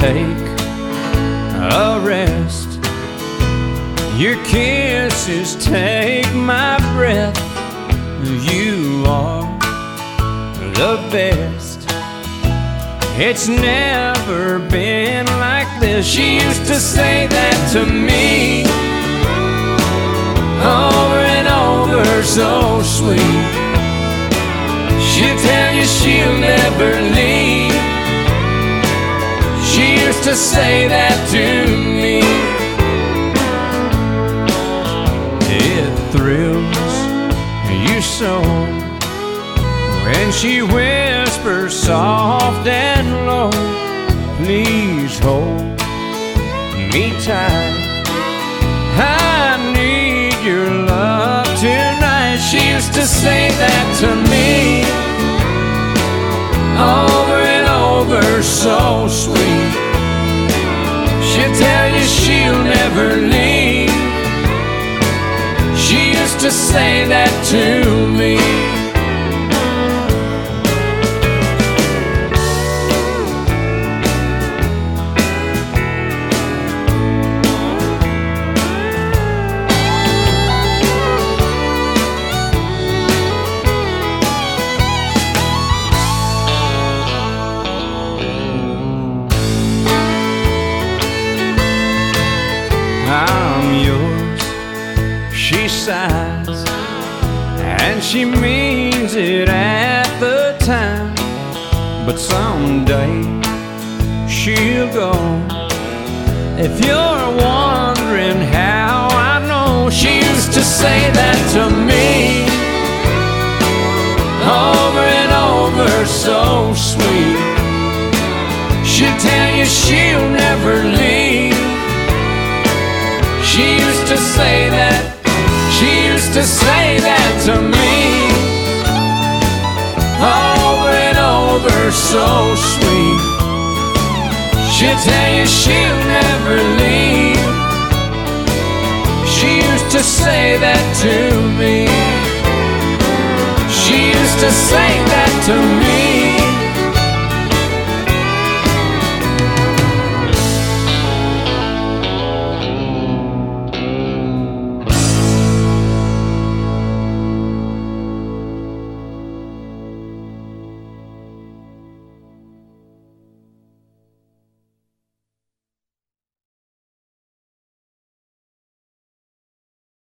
take a rest. Your kisses take my breath. You are the best. It's never been like this. She used to say that to me over and over, so sweet. She'll tell you she'll never leave. She used to say that to me. It thrills you so when she whispers soft and low, please hold me tight. I need your love tonight. She used to say that to me over and over, so sweet. She'll tell you she'll never leave. She used to say that to me. I'm yours, she sighs, and she means it at the time. But someday she'll go. If you're wondering how I know, she used to say that to me over and over, so sweet. She'll tell you she'll never leave. She used to say that, she used to say that to me over and over, so sweet. She'll tell you she'll never leave. She used to say that to me. She used to say that to me.